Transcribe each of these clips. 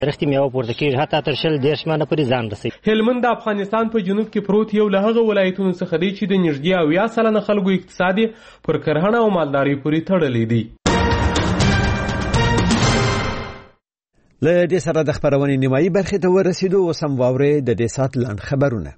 رښتې میوه پورته کېږي حتی تر 10 مانه پورې ځان رسوي. هلمند د افغانستان په جنوب کې پروت یو له هغه ولایتونو څخه دی چې د نږدې 80% خلکو اقتصاد پر کرهڼه او مالدارۍ پورې تړلی دی. له دې سره د خبرونې نیمایي برخې ته ورسېدو. اوس هم واورئ د دې ساعت لنډ خبرونه.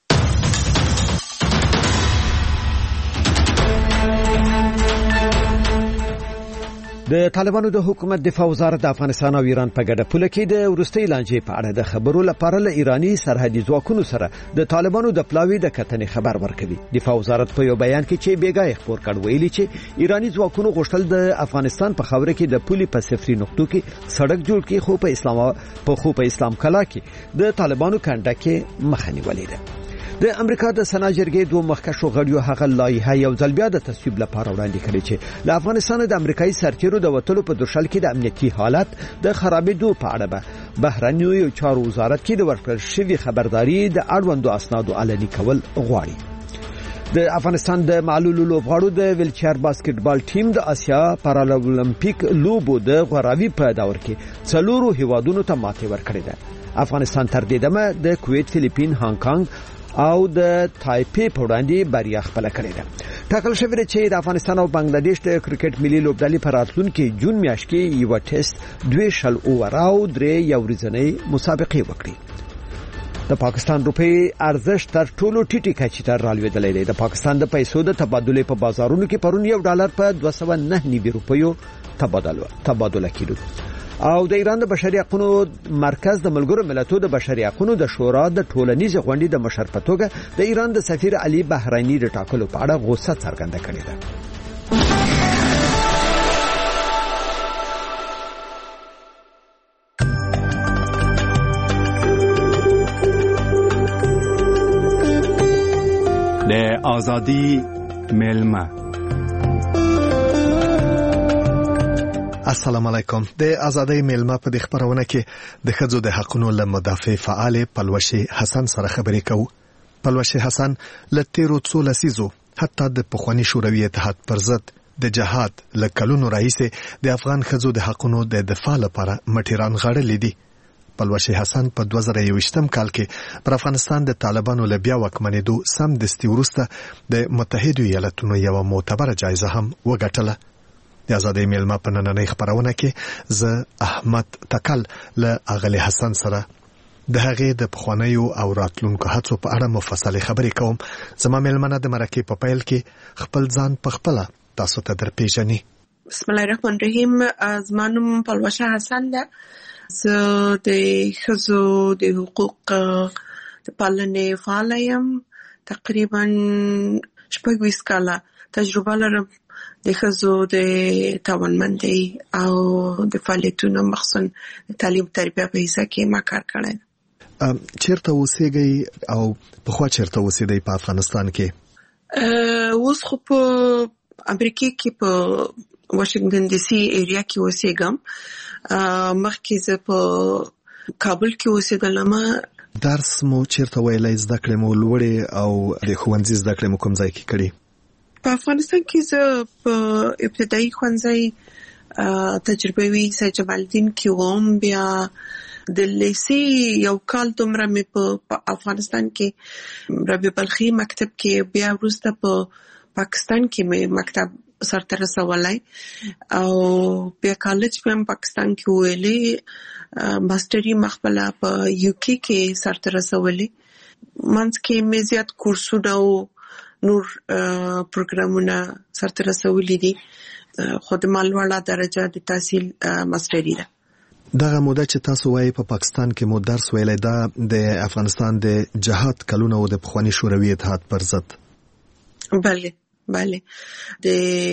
د طالبانو د حکومت دفاع وزارت د افغانستان او ایران په ګډه پوله کې د وروستۍ لانجې په اړه د خبرو لپاره له ایرانی سرحدي ځواکونو سره د طالبانو د پلاوي د کتنې خبر ورکوي. دفاع وزارت په یو بیان کې چې بیګای خبر کړ ویلي چې ایرانی ځواکونو غوښتل د افغانستان په خاوره کې د پولي په صفري نقطو کې سړک جوړ کړي، خو په اسلام کلا کې د طالبانو کنده کې مخه نیولې ده. د امریکا د سنا جرګې دوه مخکښو غړیو هغه لایحه یو ځل بیا د تصویب لپاره وړاندې کړې چې له افغانستان د امریکایي سرتیرو د وټلو په درشل کې د امنیتي حالت د خرابېدو په اړه به بهرنیو چارو وزارت کې د ورکړل شوی خبرداري د اړوندو اسنادو علني کول غواړي. د افغانستان د معلولو لوبغاړو د ویلچیر باسکټبال ټیم د آسیا پارالمپیک لوبو د غوراوي په دور کې 4 هیوادونو ته ماتې ورکړې ده. افغانستان تر دې دمه د کویت، فلیپین، هانګ کانګ او د تایپی په وړاندې بریا خپل کړې ده. ټاکل شوی دی چې د افغانستان او بنگلاديش د کرکټ ملي لوبډلې په راتلونکي جون میاشت کې یو ټیسټ 2 شل اوور او 3 یو ورځنۍ مسابقه وکړي. د پاکستان روپی ارزښت تر ټولو ټیټی کچې ته رالوېدلی دی. د پاکستان د پیسو د تبادلې په بازارونو کې پرون $1 په 209 روپیو تبادله کېدو. او د ایران د بشري حقوقو مرکز د ملګرو ملتونو د بشري حقوقو د شورا د ټولنیزې غونډې د مشر په توګه د ایران د سفیر علي بهرانی د ټاکلو په اړه غوسه څرګنده کړې ده. د ازادي ملما. السلام علیکم. د ازادۍ میلمه په دې خبرونه کې د ښځو د حقوقو له مدافع فعال پلوشي حسن سره خبرې کوو. پلوشي حسن له تیرو څو لسیزو حتی د پخوانی شوروي اتحاد پر ضد د جهاد له کلونو راهیسې د افغان ښځو د حقوقو د دفاع لپاره مټیران غړلې دي. پلوشي حسن په 2021 کال کې پر افغانستان د طالبانو له بیا واکمنېدو سم دستي وروسته د متحده ایالاتونو یو معتبره جایزه هم وګټله. د ازادۍ میلمه په نننۍ خبرونه کې زه احمد تکل له اغلی حسن سره د هغې د پخوانیو او راتلونکو هڅو په اړه مفصلې خبرې کوم. زما میلمنه د مرکې په پیل کې خپل ځان په خپله تاسو ته درپېژني. بسم الله الرحمن الرحیم. زما نوم پلوشه حسن ده. زه د ښځو د حقوق د پالنې فعاله یم. تقریبا 26 کاله تجربه لرم د ښځو د توانمندۍ او د فعالیتونو مخصوصا د تعلیم تربیه په حصه کې ما کار کړی. چیرته اوسېږئ او پخوا چیرته اوسېدئ په افغانستان کې؟ اوس خو په امریکا کې په واشنگټن ډي سي ایریا کې اوسېږم. مخکې زه په کابل کې اوسېدلم. درس مو چیرته ویلی؟ زده کړې مو لوړې او د ښوونځي زده کړې مو کوم ځای کې کړې؟ په افغانستان کې زه په ابتدایي ښوونځي تجربوي سید جمال الدین کې وم. بیا د لیسې یو کال دومره مې په افغانستان کې ربیع بلخي مکتب کې، بیا وروسته په پاکستان کې مې مکتب سرته رسولی او بیا کالج مې هم پاکستان کې ویلې. ماستري مخبله په یوکی کې سرته رسولې. منځ کې مې زیات کورسونه او نور پروګرامونه سرته رسولي دي، خو د مالوړه درجه د تحصیل ماستري ده. دغه موده چې تاسو وایي په پاکستان کې مو درس ویلی، دا د افغانستان د جهاد کلونه او د پخواني شوروي اتحاد پر ضد؟ بله بله. د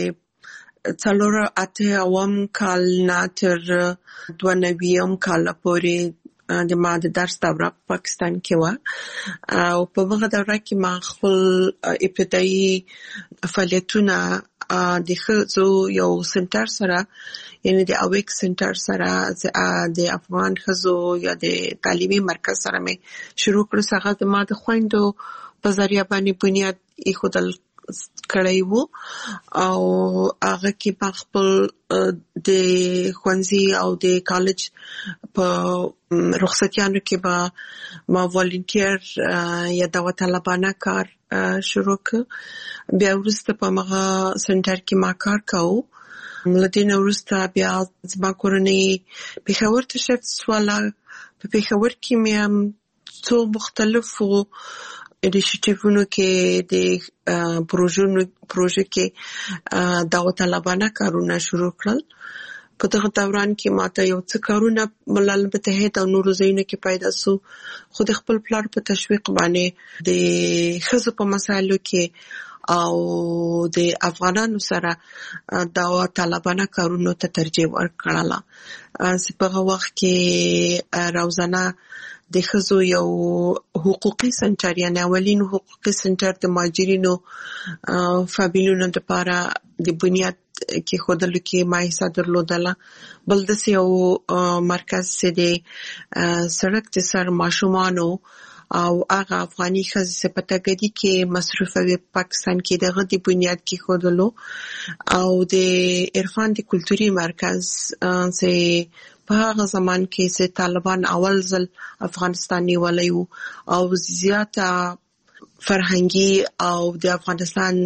488 کال نه تر 92 کال پورې د ما د درس دوره پاکستان کې و او په هغه دوره کې ما خپل ابتدایي فعالیتونه د ښځو یو سنټر سره، یعنی د اویک سنټر سره د افغان ښځو یا د تعلیمي مرکز سره مې شروع کړو. هغه د ما د خویندو په ذریعه باندې بنیاد ایښودل کړی وو او هغه کې ما خپل د ښوونځي او د کالج په رخصتیانو کې ما والنټیر یا داوطلبانه کار شروع کړ. بیا وروسته په مغه سنټر کې ما کار کاوه. لدین وروسته بیا زما کورنۍ پېښور ته شفت شوله. په پېښور کې مې څو مختلفو انیشیټیوونو کې د پروژه کې داوطلبانه کارونه شروع کړل. په دغه دوران کې ماته یو څه کارونه ملل متحد او نورو ځایونو کې پیدا سو، خو د خپل پلار په تشویق باندې د ښځو په مسایلو کې او د افغانانو سره داوطلبانه کارونو ته ترجیح ورکړله. په هغه وخت کې روزانه د ښځو یو حقوقي سنټر یعنی اولین حقوقي سنټر د مهاجرینو فامیلونو لپاره د بنیاد کې خودلو کې ما حصہ درلودله. بل داسې یو مرکز چې د سړک د سر ماشومانو او هغه افغاني ښځې چې په تګدي کې مصروفه پاکستان کې دغه د بنیاد کې خودلو او د عرفان د کلتوري مرکز چې په هغه زمان کې چې طالبان اول ځل افغانستان نیولی وو او زیاته فرهنګي او د افغانستان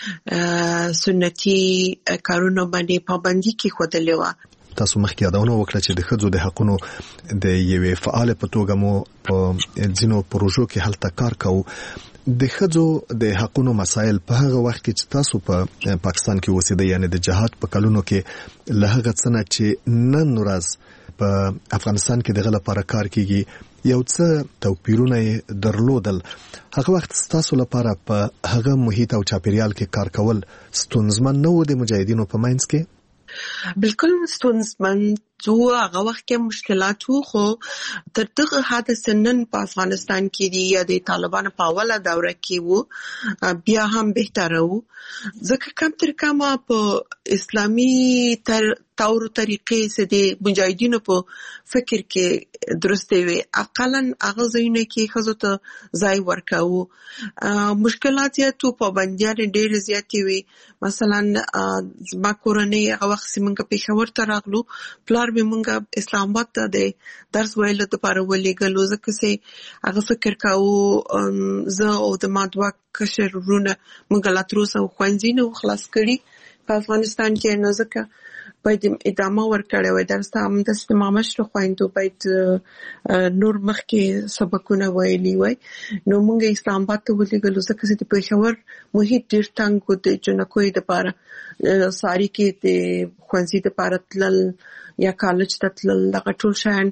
سنتي کارونو باندې پابندي کې خودلې وه. تاسو مخکې یادونه وکړه چې د ښځو د حقونو د یوې فعال په توګه مو په ځینو پروژو کې هلته کار کوو. د ښځو د حقونو مسایل په هغه وخت کې چې تاسو په پاکستان کې اوسېدئ یعنی د جهاد په کلونو کې له هغه څه نه چې نن ورځ په افغانستان کې دغه لپاره کار کیږي یو څه توپیرونه درلودل، هغه وخت تاسو لپاره په هغه محیط او چاپیریال کې کار کول ستونزمن نه و د مجاهدینو په منځ کې؟ بالکل ستونزمن زه هغه وخت کې مشکلات وو، خو تر دغه حد نن په افغانستان کې دی یا د طالبانو په اوله دوره کې وو بیا هم بهتره وو، ځکه کم تر کمه په اسلامي طور طریقې سره د مجاهدینو په فکر کې درسته وي. اقلا هغه ځایونه کې ښځو ته ځای ورکاوه. مشکلات زیاتو، پابندیان ډېر زیاتې وي. مثلا زما کورنۍ هغه وخت چې موږ پېښور ته راغلو، پلار مې موږ اسلام آباد ته د درس ویلو لپاره ولېږلو، ځکه چې هغه فکر کاوه زه او د ما دوه کشر وروڼه موږ لا تر اوسه ښوونځي نه وو خلاص کړي په افغانستان کې، نو ځکه باید ادامه ورکړی وای درس ته. همداسې د ما مشرو خویندو باید نور مخکې سبقونه ویلي وای، نو موږ اسلام آباد ته ولېږلو ځکه چې د پېښور محیط ډېر تنګ و. د جنکوی دپاره ساري کې د ښوونځي دپاره تلل یا کالج ته تلل دغه ټول شیان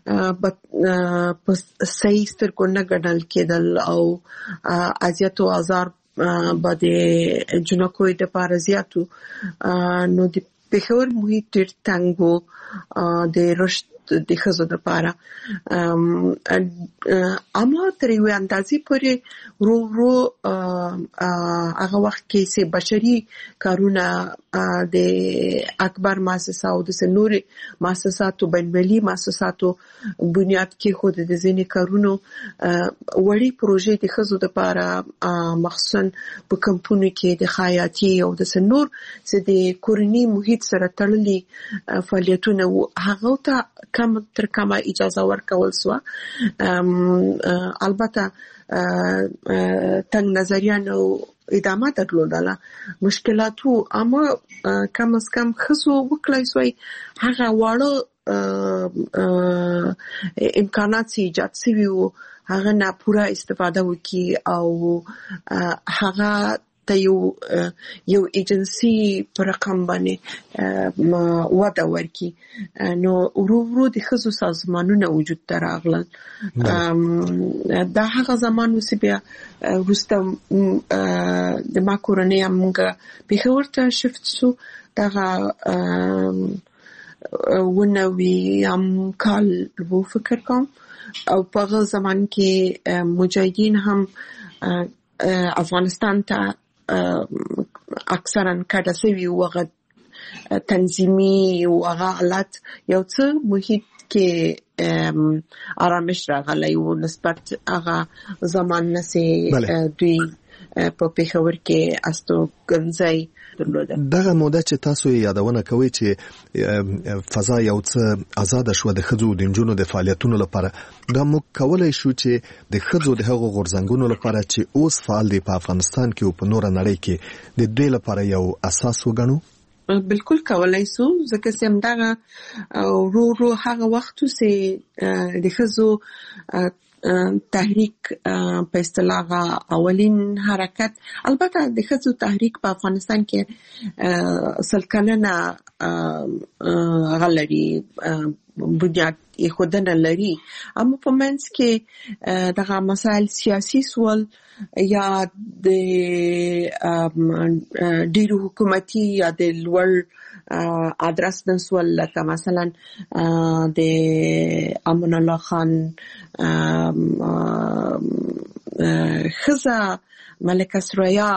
په صحیح سترګو نه ګڼل کېدل او اذیت او آزار به د جنکوی دپاره زیاتو. نو د پېښور محیط ډېر تنګ و د رشد د ښځو لپاره. اما تر یوې اندازې پورې ورو ورو هغه وخت کې چې بشري کارونه د اکبر مؤسسه او د نورې مؤسساتو بین‌المللي مؤسساتو بنیاد کې خود د ځینې کارونو وړي پروژې د ښځو لپاره مخصوصا په کمپونو کې د خیاطي او د نور چې د کورني محیط سره تړلي فعالیتونه هغه ته کم تر کمه اجازه ورکول سو. البته تنگ نظریانو ادامه درلودله، مشکلاتو، اما کم از کم ښځو وکړای سوی هغه واړه امکانات چې ایجاد سوي وو هغه نه پوره استفاده وکړي او هغه ته یو ایجنسي پر رقم باندې وده ورکړي. نو ورو ورو د ښځو سازمانونه وجود ته راغلل. دا هغه زمان و چې بیا وروسته د ما کورنۍ موږ پېښور ته شفت سو. دغه 19 کال وو فکر کوم، او په هغه زمان کې مجاهدین هم افغانستان ته اکثرا کډه سوي وو. هغه تنظیمي او هغه حالات یو څه محیط کې آرامش راغلی وو نسبت هغه زمان نه چې دوی په پېښور کې استوګنځي درلوده. دغه موده چې تاسو یادونه کوي چې فضا یو څه آزاد شو د ښځو د نجونو د فعالیتونو لپاره، دا موږ کولای شو چې د ښځو د هغو غورځنګونو لپاره چې اوس فعال دي په افغانستان کې او په نور نړۍ کې د دوی لپاره یو اساس وګڼو؟ بالکل کولای سو، ځکه چې همدغه ورو هغه وخت چې د ښځو تحریک په اصطلاح اولین حرکت، البته د ښځو تحریک په افغانستان کې 100 کلنه غلري بنیاد خودنه لري، اما په منځ کې دغه مسائل سیاسي سوال یا د ډیرو حکومتي یا د لوړ ادرس نسول، لکه مثلا د امان الله خان خزه ملکه سریا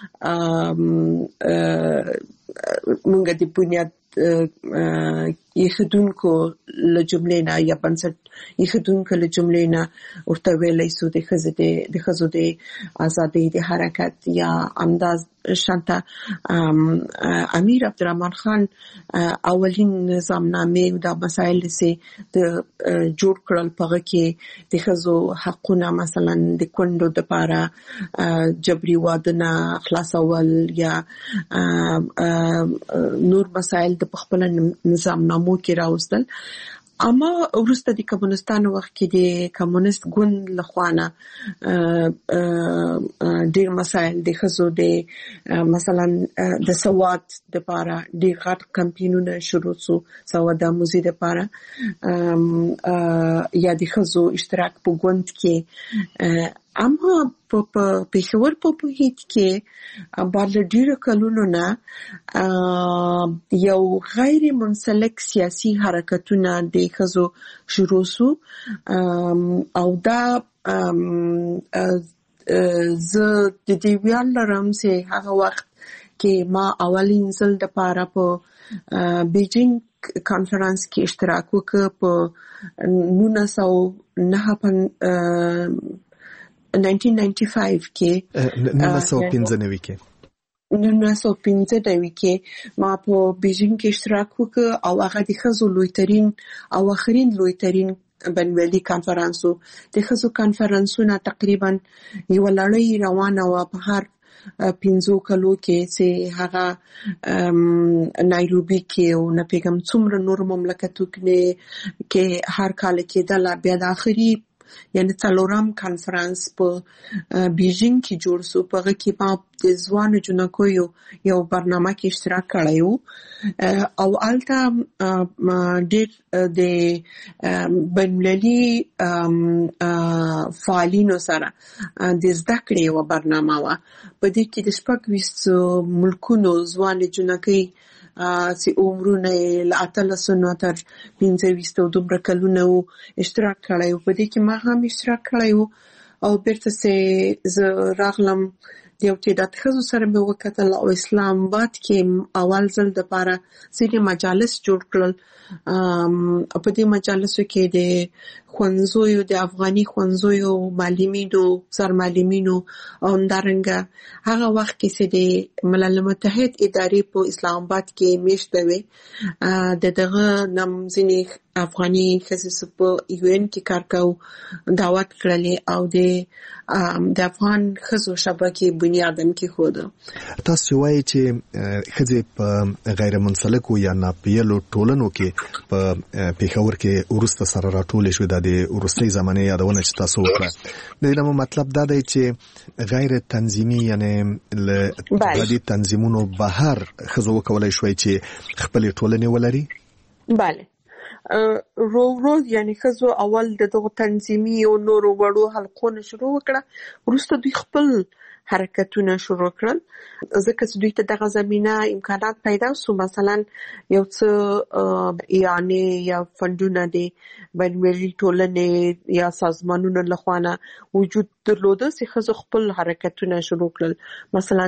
مونږ د بنیاد یخدونکو له جملې نه یا بنسټ یخدونکو له جملې نه ورته ویلای سو د ښځو د ازادۍ د حرکت، یا انداز شانته امیر عبدالرحمن خان اولین نظامنامه او د مسایل سي د جوړ کړل، پغه کې د ښځو حقونه مثلا د کندو د لپاره جبري واده نه خلاصول یا نور مسایل د خپل نظامنامو کې راوستل. اما وروسته د کمونستانو وخت کې د کمونست ګوند لخوانه ډیر مسایل د ښځو د مثلا د سواد د لپاره ډیر غټ کمپاینونه شروع شو، سواد آموزي د لپاره یا د ښځو اشتراک په ګوند کې. اما په پېښور په هیڅ کې بعد ډیرو کلونو نه یو غیر منسلک سیاسي حرکتونه د ښځو شروع شو، او دا زه د دې ویل لرم چې هغه وخت کې ما اولین ځل د پاره په بیجینګ کانفرنس کې اشتراک وکړ په 1995 کې 1995 کې ما په بیجینګ کې اشتراک وکړ، او هغه د ښځو لویترین او اخرین لویترین بین‌المللي کانفرنسو د ښځو کانفرنسونه تقریبا یو لړۍ روانه و په هر 15 کلو کې، چې هغه نایروبي کې او نه پیغام څومره نور مملکتو کې هر کال کې د بیا د اخري یعنی څلورم کانفرنس په بیجینګ کې جوړ شو. په هغه کې ما د ځوانو جنکو یو برنامه کې اشتراک کړی و، او الته ډېر د بین‌المللي فعالینو سره د زده کړې یوه برنامه وه. په دې کې د 26 ملکونو ځوانې جنکۍ چې عمرونه له 18 تر 25 او دومره کلونه اشتراک کړی و. په دې کې ما هم اشتراک کړی و، او بیرته چې زه راغلم د یو تعداد ښځو سره مې وکتل، او اسلام آباد کې اول ځل د پاره ځینې مجالس جوړ کړل. په دې مجالسو کې د ښوونځیو د افغاني ښوونځیو معلمینو سرمعلمینو او همدارنګه هغه وخت کې چې د ملل متحد ادارې په اسلام آباد کې میشته وې، دغه نم ځینې افغاني ښځې په UN کې کار کاوه دعوت کړلې، او د افغان ښځو شبکې بنیاد هم کېښوده. تاسو وایي چې ښځې په غیر منسلکو یا ناپیلو ټولنو کې په پېښور کې وروسته سره راټولې شوې. د وروستۍ زمانې یادونه چې تاسو وکړه، د دې مطلب دا دی چې غیر تنظیمي یعنی له اتحادي تنظیمونو بهر ښځو وکولای شوی چې خپلې ټولنې ولري. بله، رو یعنی ښځو اول دغه تنظیمي او نورو وړو حلقونه شروع وکړه، وروسته دوی خپل حرکتونه شروع کړل، ځکه چې دوی ته دغه زمينه امکانات پیدا شو. مثلا یو څه یعنی یا فندونه دي بین‌المللي ټولنې یا سازمانونو لخوانه وجود درلوده چې ښځو خپل حرکتونه شروع کړل. مثلا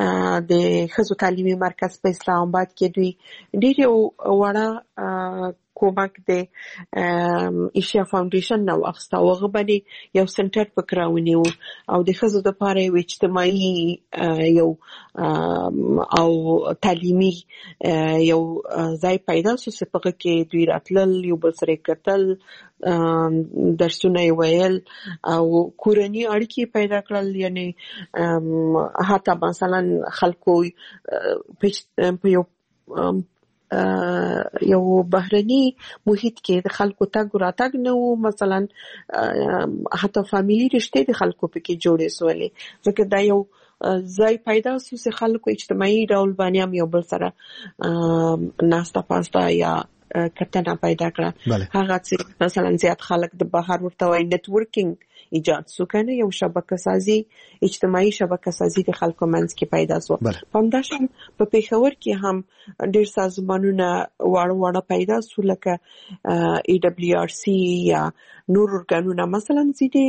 د ښځو تعلیمي مرکز په اسلام آباد کې دوی ډېر وړه کومک د ایشیا فاونډیشن نو اخستا وغه باندې یو سنټر پکراونی او د خزو د پاره یو اجتماعي یو او تعلیمي یو ځای پیدا شو چې په کې دوی راتلل یو بل سره کتل درسونه ویل او کورنی اړیکې پیدا کړل یعنی حتی مثلا خلکو په یو بهرني محیط کې د خلکو تګ راتګ نه وو مثلا حتی فامیلی رشته د خلکو په کې جوړې سولې ځکه دا یو ځای پیدا شو چې خلکو اجتماعي ډول باندې هم یو بل سره ناستا پاستا یا کتنه پیدا کړه هغه چې مثلا زیات خلک د بهر ورته وای نتورکینګ ایجاد شو کنه یو شبکه سازي اجتماعي شبکه سازي د خلکو منځ کې پیدا شو همداشان په پیښور کې هم ډېر سازمانونه واړه پیدا شو لکه AWRC یا نور ارګانونه مثلا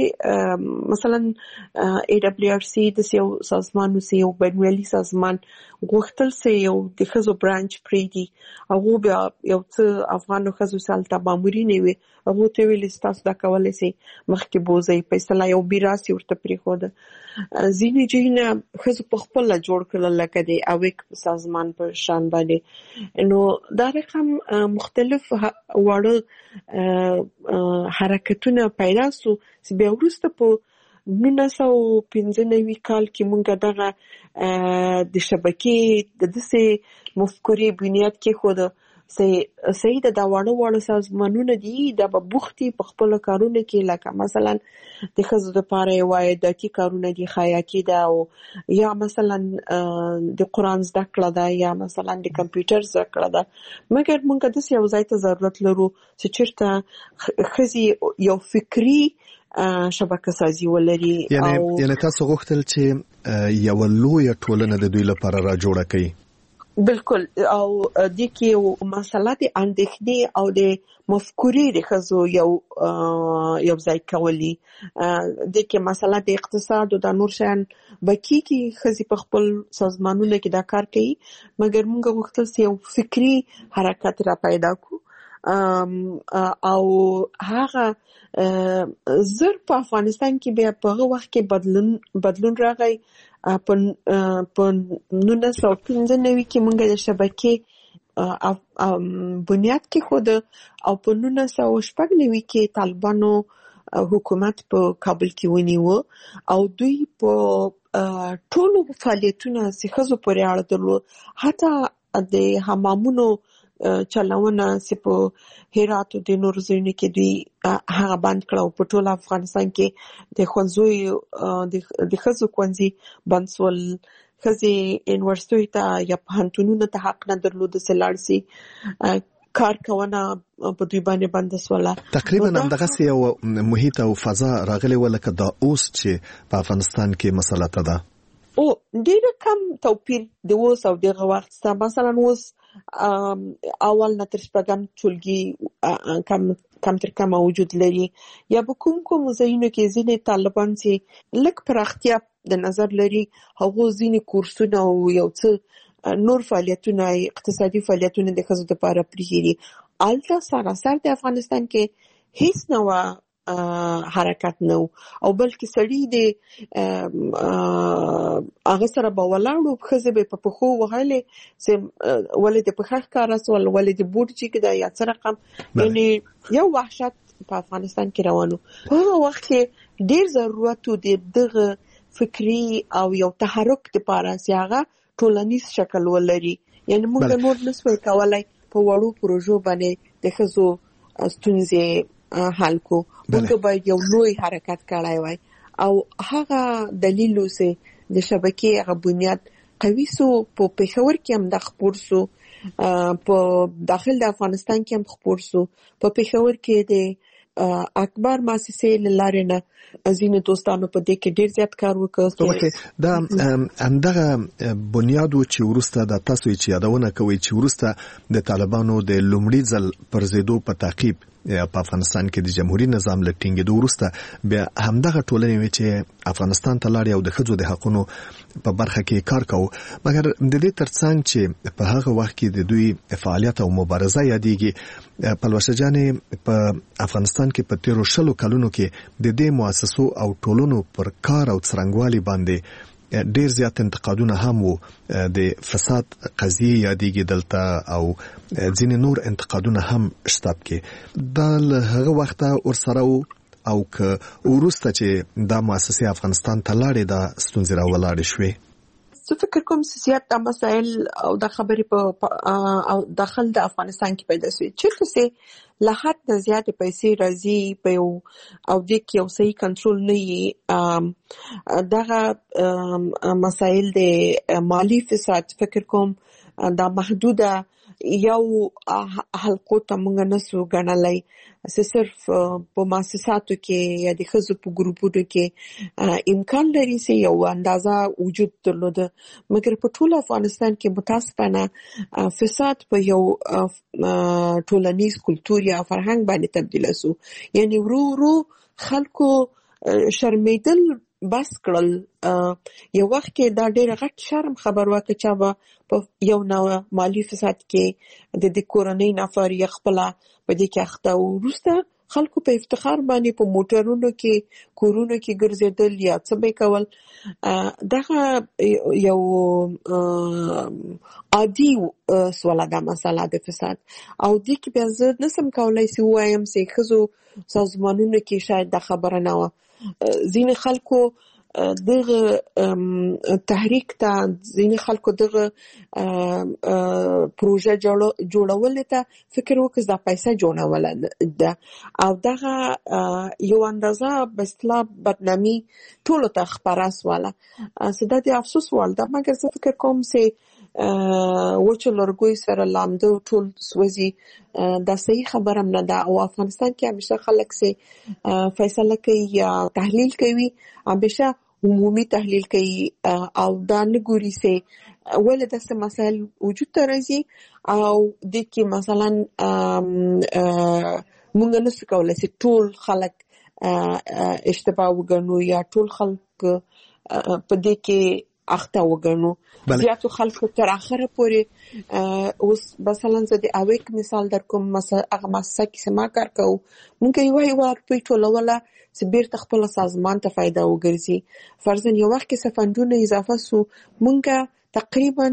AWRC د یو سازمان یو بینالمللي سازمان غوښتل سي یو د خزو برانچ پریدي هغه بیا یو څه افغانو خزو سالته مامورین وي هغه ته ویل تاسو دا کولای سي مخکې بوزي فیصله یو بیراسي ورته پریخوده ځینې جینه خزو په خپل جوړ کړل لکه د اویک سازمان په شان باندې نو دا رقم مختلف وړ حرکتونه پیدا سو چې بیا وروسته په 1995 کال کې مونږ دغه د شبکې د دسه مفکورې بنیاد کې خود سید د واړو سازمانونو دي د بوختي په خپل کارونه کې لکه مثلا د خزو د پاره وایداتي کارونه دي خیاطي ده او یا مثلا د قران زده کړه ده یا مثلا د کمپیوټر زده کړه ده مګر مونږ د یو ځای ته ضرورت لرو چې چیرته خزي یو فکری شبکه سازي ولري یعنی تاسو غوښتل چې یو لوی ټولنه د دوی لپاره را جوړه کړي بالکل او د کې مسله د اندېښنې او د مفکورې د خزو یو ځای کولی د کې مسله د اقتصاد او د نور شان بکی کې خزي په خپل سازمانونو کې دا کار کوي مګر موږ غوښتل چې یو فکری حرکت را پیدا کو او هغه زر په افغانستان کې بیا په هغه وخت کې بدلون راغی په 1995 کې موږ د شبکې بنیاد کې خود او په 1996 کې طالبانو حکومت په کابل کې ونیو او دوی په ټولو فعالیتونو چې خزو پورې اړه درلود حتی د حمامونو چلاونه چې په هرات او د نور ځایونو کې دوی هغه بند کړو په ټول افغانستان کې د خنزوي د خزو کونځي بنسول خزي یونیورسيټي ته یا پوهنتونونو ته حق نه درلود سلارسي کار کوونه په دوی باندې بند سواله تقریبا همدغه یو محیط او فضا راغلی ولکه دا اوس چې په افغانستان کې مسله ده او ډېر کم توپیر د اوس او دغه وخت سره مثلا اوس اول نه تر شپږم ټولګي کم تر کم موجود لري یا به کوم ځایونو کې ځینې طالبان چې لږ پراختیا د نظر لري هغه ځینې کورسونه او یو څه نور فعالیتونه اقتصادي فعالیتونه د خزو لپاره پریږي الته سراسر د افغانستان کې هیڅ نو حرکت نو او بلکې سړی د هغه سره به ولاړو خزه به په پخو وهاله چې ولې د پخخ کارس ولې د بورجی کې د یا څه رقم یعنی یو وحشت په افغانستان کې روانو په وخت کې ډیر ضرورت دی دغه فکری او یو تحرک لپاره چې هغه ټولنیز شکل ولري یعنی موږ نور نسوي کولای په وړو پروژو باندې د خزو ستونزې حل کو موږ باید یو لوی حرکت کړای وای او هغه دلیل اوسه د شبکې هغه بنیاد قوي سو په پیښور کې هم د خبر سو په داخل د افغانستان کې هم خبر سو په پیښور کې د اکبر مؤسسې لاره نه ازینه دوستانو په دې کې ډیر زیات کار وکړ دا همدغه بنیاد چې ورسته د تاسو چې یادونه کوي چې ورسته د طالبانو د لومړي ځل پر زیدو په تعقیب په افغانستان کې د جمهوریت نظام له ټینګېدو وروسته بیا همدغه ټولنې وې چې افغانستان ته لاړې او د ښځو د حقونو په برخه کې کار کوو، مګر د دې ترڅنګ چې په هغه وخت کې د دوی فعالیت او مبارزه یادېږي، پلوشه جانې په افغانستان کې په تیرو 20 کلونو کې د دې مؤسسو او ټولنو پر کار او څرنګوالي باندې ډیر زیات انتقادونه هم وو، د فساد قضیه یادېږي دلته او ځینې نور انتقادونه هم شته کې. دا له هغه وخته ورسره او که وروسته چې دا مؤسسې افغانستان ته لاړې دا ستونزې راولاړې شوې. زه فکر کوم سیاست د مسایل او د خبرې په او داخل د افغانستان کې پیدا شوی چې څه له حد نه زیاتې پیسې راځي په یو او د یو صحیح کنټرول نه یي. دغه مسایل د مالی فساد فکر کوم دا محدوده یو حلقو ته موږ نسو ګڼلای، صرف په مؤسساتو کې یا د ښځو په ګروپونو کې امکان لري چې یو اندازه وجود درلوده، مګر په ټول افغانستان کې متاسفانه فساد په یو ټولنیز کلتور یا فرهنګ باندې تبدیل شو. یعنی ورو خلکو شرمیدل بس کړل. یو وخت کې دا ډېر غټ شرم خبر واکه چا به په یو نوع مالی فساد کې د کورنۍ نفر یا خپل په دې کې اخته، وروسته خلکو په افتخار باندې په موټرونو کې کورونو کې ګرځېدل یا څه به کول. دغه یو عادي سواله دا مسله د فساد او دې کې بیا زه نسم کولای چې وایم چې ښځو سازمانونو کې شاید دا خبره نه وه. ځینې خلکو دغه تحریک ته، ځینې خلکو دغه پروژه جوړولو ته فکر وکړ دا پیسې جوړول ده او دغه یو اندازه په اصطلاح بدنامي ټولو ته خپره سواله. دا د افسوس وړ ده، مګر زه فکر کوم چې وچو لرګوی سره لامده ټول سوځي، دا صحیح خبره نه ده. او افغانستان کې همیشه خلک چې فیصله کوي یا تحلیل کوي همیشه عمومي تحلیل کوي او دا نه ګوري چې ولې داسې مسایل وجود ته راځي او د کې مثلا موږ نشو کولی چې ټول خلک اشتباه وګڼو یا ټول خلک په دې کې اخته وګڼو. زیاتو خلکو تر اخره پورې اوس مثلا زه د اویک مثال در کوم، هغه مؤسسه کې چې ما کار کوو موږ یو روپۍ ټولوله چې بیرته خپل سازمان ته فایده وګرځي. فرضاً یو وخت کې څه فنډونه اضافه سو، موږ تقریبا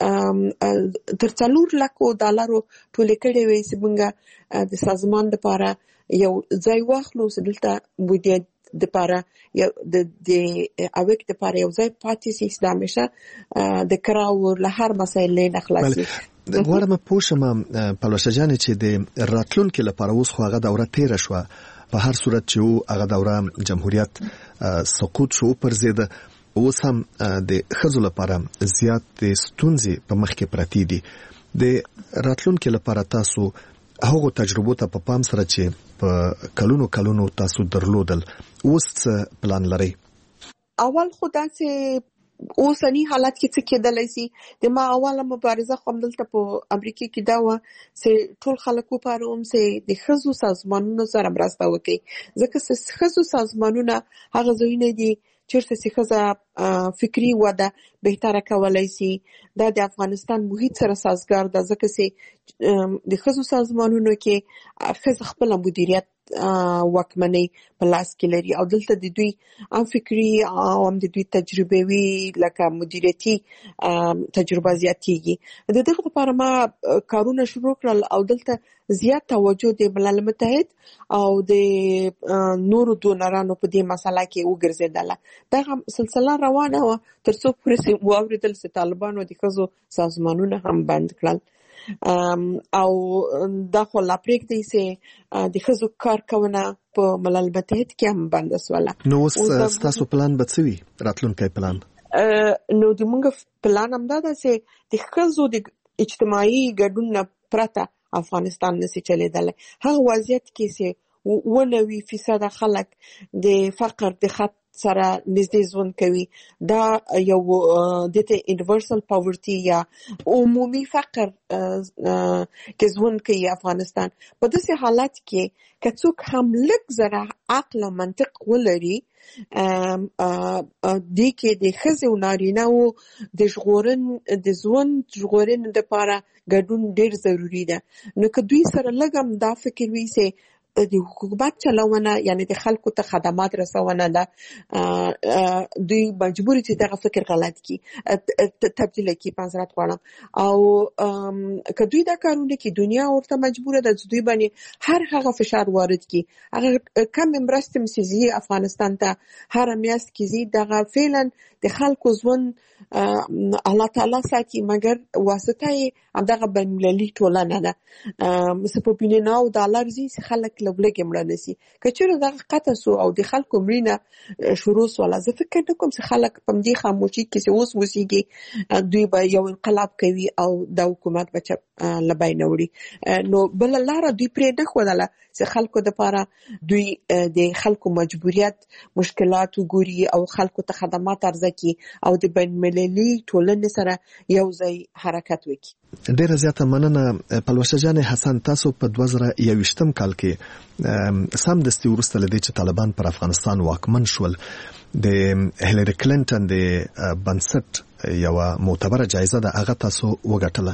تر 4 لک ډالرو ټولې کړې وې چې موږ د سازمان لپاره یو ځای واخلو چې دلته بودیجه د لپاره یو د اویک د لپاره یو ځای پاتې شي چې همیشه د کراو له هر مسایل نه خلاصي. غواړم پوه شم پلوشه جانې چې د راتلونکي لپاره اوس خو هغه دوره تیره شوه، په هر صورت چې هغه دوره جمهوریت سقوط شو پر ضد اوس هم د ښځو لپاره زیات ستونزې په مخ کې پرتې دي. د راتلونکي لپاره تاسو هغه تجربو ته په پام سره چې په کلونو تاسو درلودل اوس پلان لري؟ اول خدا چې اوسنی حالت کې څه کېدلی شي. د ما اوله مبارزه خو دلته په امریکا کې دا و چې ټول خلکو لپاره هم چې د ښځو سازمانونو سره مرسته وکړي، ځکه چې ښځو سازمانونه هغه ځایونه دي چیرته چې ښځه فکري وده بهتره کولای شي. دا د افغانستان محیط سره سازګار ده، ځکه چې د ښځو سازمانونو کې ښځه خپل مدیریت واکمنۍ په لاس کې لري او دلته د دوی هم فکري او هم د دوی تجربوي لکه مدیریتي تجربه زیاتېږي. د دغه لپاره ما کارونه شروع کړل او دلته زیات توجه د ملل متحد او د نورو دونرانو په دې مسله کې وګرځېدله. دغه سلسله روانه وه تر څو پورې واورېدل چې طالبانو د ښځو سازمانونه هم بند کړل او دا خو لا پرېږدي چې د ښځو کارکونه په ملل متحد کې هم بنده سوله. نو اوس ستاسو پلان به څه وي، راتلونکی پلان؟ نو زموږ پلان همدا ده چې د ښځو د اجتماعي ګډون نه پرته افغانستان نشي چلېدلی. هغه وضعیت کې چې 90% خلک د فقر د خط سره نږدې ژوند کوي. دا یو د یونیورسل پاورټي یا عمومي فقر کې ژوند کوي افغانستان. په داسې حالت کې که څوک هم لږ ذره عقل او منطق ولري دې کې د ښځې او نارینه‌و د ژوند ژغورنې لپاره ګډون ډېر ضروري ده. نو که دوی سره لږ هم دا فکر وي چې د حکومت چلونه یعنی د خلکو ته خدمات رسونه ده، دوی مجبور دي دغه فکر غلط کی تبدیل کی پنځرات غواړم. او که دوی دا کارونه کی دنیا ورته مجبور ده دوی باندې هر هغه فشار وارد کی. هغه کم مرستم سيزي افغانستان ته هر میاشت کی زی دغه فعلا د خلکو ژوند الله تعالی ساتي، مګر واسطه یې دغه بین‌المللي ټولنه ده. سپوپینه او ډالر زی خلک لګلګ مړ نسی کچره دغه قطه سو او د خلکو مړینه شروع ولا زه فکر نکوم چې خلک په دې خاموشي کې اوس وسیږي دوی به یو انقلاب کوي او د حکومت بچ لبای نوړي. نو بل لار دوی پرې نه خوله چې خلکو د لپاره دوی د خلکو مجبوریت مشکلات وګوري او خلکو ته خدمات ارزه کی او د بین‌المللي ټولنې سره یو ځای حرکت وکړي. ډیره زیاته مننه پلوشه جان حسن. تاسو په 2021 کال کې سم دستي ورسته لدی چې طالبان پر افغانستان واکمن شول د هیلری کلینټن د بنسټ یو معتبره جایزه ده هغه تاسو وګټله.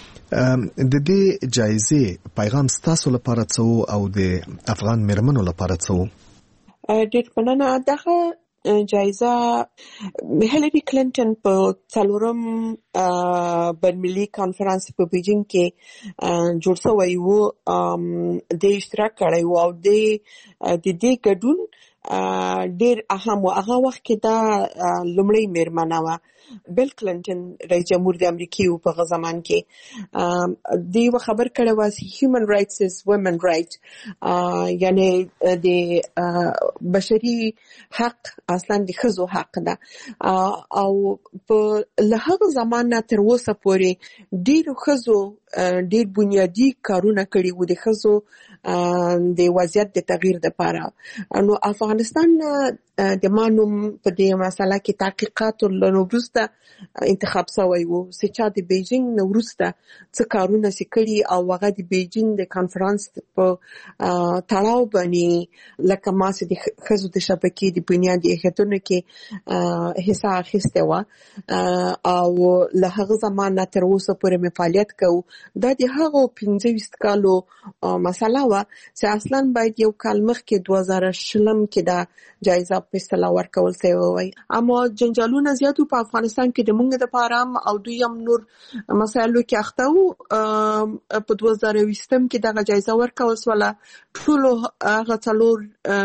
د دې جایزې پیغام تاسو لپاره څه او د افغان مېرمنو لپاره څه؟ ډېر مننه. دغه جایزه هیلری کلینټن په 4م بین‌المللي کانفرنس په بیجینګ کې جوړ شوی و، د اشتراک کړی و او د دې ګډون ډېر اهم و. هغه وخت کې دا لومړی مېرمنه وه. بل کلینټن رئیس جمهور د امریکا په هغه زمان کې دی و خبر کړی و هیومن رائټس از وومن رائټ، یعنی د بشري حق اصلا د ښځو حق ده. او په لهغه زمانه تر اوسه پورې ډېرو ښځو ډېر بنیادی کارونه کړي وو د ښځو د وضعیت د تغییر لپاره. نو افغانستان د مانوم په دې مسله کې تحقیقات وروسته انتخاب شوی وو چې د بیجینګ نو وروسته څه کارونه کړي او هغه د بیجینګ د کانفرنس په تړاو باندې لکه ماسه د ښځو د شبکې د بنیادي اهدافونو کې حصہ اخیسته و او له هغه زمانه تر اوسه پورې فعالیت کوي. دا د هغه 15 کالو مسله و چې اصلا باید یو کال مخکې 2020 کې دا جایزه په اصطلاح ورکول شوی وای. اما جنجالونه زیاتو په افغانستان کې د مونږ د پاره او دوی هم نور مسایلو کې اخته وو. په 2020 کې دا جایزه ورکول شوله ټول هغه څلور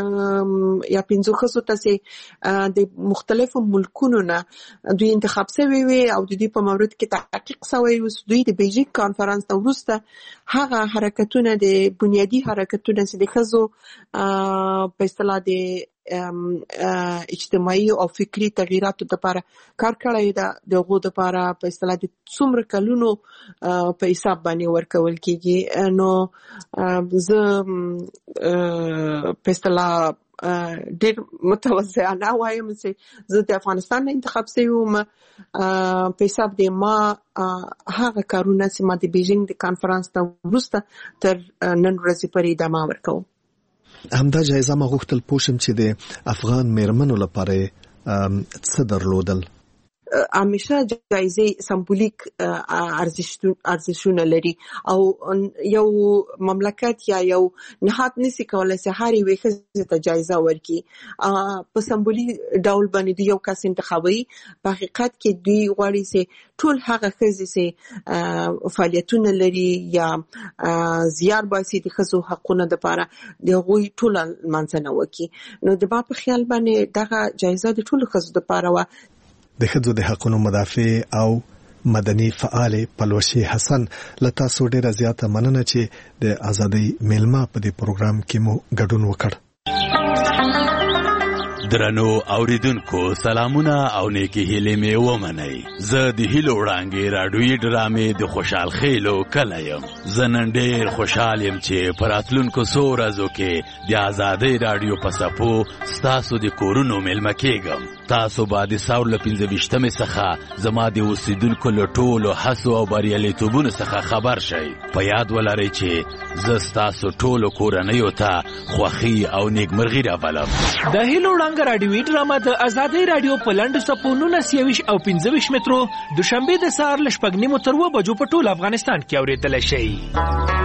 یا 15 خصو ته د مختلفو ملکونو نه دوی انتخاب شوی وي او د دې په مورد کې تحقیق شوی و. دوی د بیجینګ کانفرنس وروسته هغه حرکتونه د بنیادی حرکتونه چې د ښځو په اصطلاح د اجتماعي او فکری تغییراتو لپاره کار کړی دا دغه لپاره په اصطلاح د څومره کلونو په حساب باندې ورکول کیږي. نو زه په اصطلاح ډېر متوازنه وایم چې زه د افغانستان نه انتخاب شوی وم په حساب د ما هغه کارونه چې ما د بیجینګ د کانفرنس نه وروسته تر نن ورځې پورې ادامه ورکوم. همدا جایزه ما غوښتل پوښم چې د افغان مېرمنو لپاره څه درلودل؟ همیشه جایزه سمبولیک ارزښتونه لري او یو مملکت یا یو نهاد نسی کولای چې هر یو ښځې ته جایزه ورکړي. په سمبولیک ډول باندې یو کس انتخابوي. په حقیقت کې دوی غواړي چې ټول هغه ښځې چې فعالیتونه لري یا زیار باسي د ښځو حقونو لپاره د هغوی ټول منځنه وکړي. نو د ما په خیال باندې دغه جایزه د ټولو ښځو لپاره وه. د ښځو د حقونو مدافع او مدني فعال پلوشي حسن له تاسو ډیره زیاته مننه چې د ازادۍ میلمه په دې پروګرام کې مو ګډون وکړ. درنو اوریدونکو سلامونه او نیکی هیلې مې ومنئ. زه د هیلو وړانګې راډیویي ډرامې د خوشحال خیلو کلی یم. زه نن ډېر خوشحال یم چې په راتلونکو څو ورځو کې د ازادۍ راډیو په څپو ستاسو د کورونو میلمه کېږم. تاسو به د ساور له 25مې څخه زما د اوسېدونکو له ټولو هڅو او بریالیتوبونو څخه خبر شئ. په یاد ولرئ چې زه ستاسو ټولو کورنیو ته خوښي او نیکمرغي راولم. د هیلو وړانګه راډیویي ډرامه د ازادۍ راډیو په لنډو څپو 19 او 25 مترو دوشنبه د سهار له 6:30 تر 7 بجو په ټول افغانستان کې اورېدلی شئ.